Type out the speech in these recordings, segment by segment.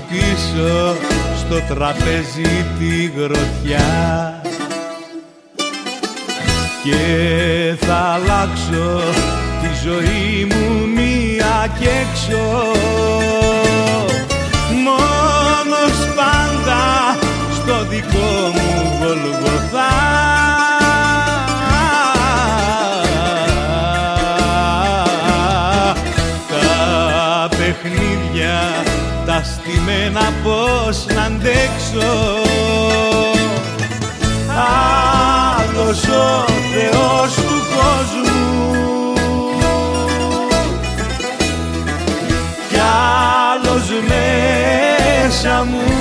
πίσω στο τραπέζι τη γροθιά και θα αλλάξω τη ζωή μου μία κι έξω, μόνος πάντα στο δικό μου Γολγοθά. Τα παιχνίδια τα στημένα πώς να αντέξω, άλλος ο Θεός του κόσμου κι άλλος μέσα μου,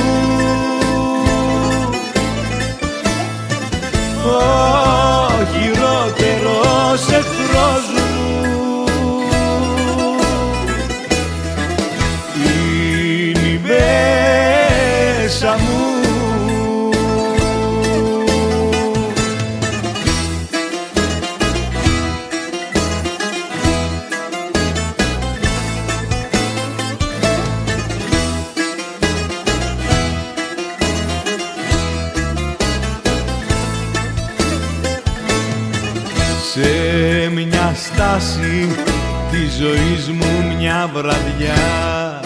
ο χειρότερος εχθρός μου είναι μέσα μου. Σε μια στάση της ζωής μου μια βραδιά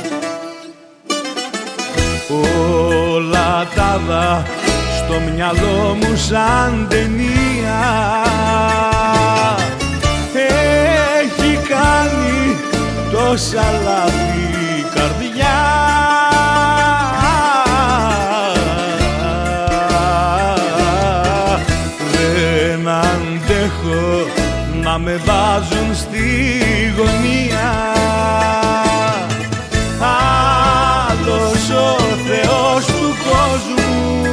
όλα τα δα στο μυαλό μου σαν ταινία, έχει κάνει τόσα λάθη η καρδιά, δεν αντέχω να με βάζουν στη γωνία, άλλος ο Θεός του κόσμου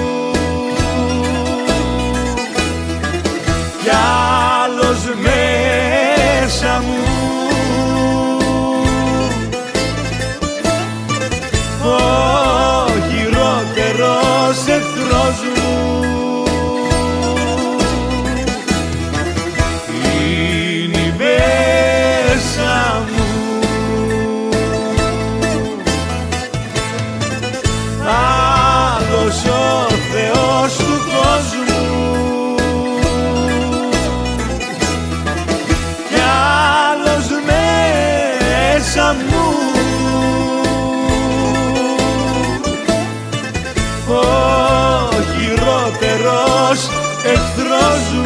κι άλλος μέσα μου, ο χειρότερος εχθρός μου είναι μέσα μου. Άλλος ο Θεός του κόσμου κι άλλος μέσα μου, ο χειρότερος εχθρός μου.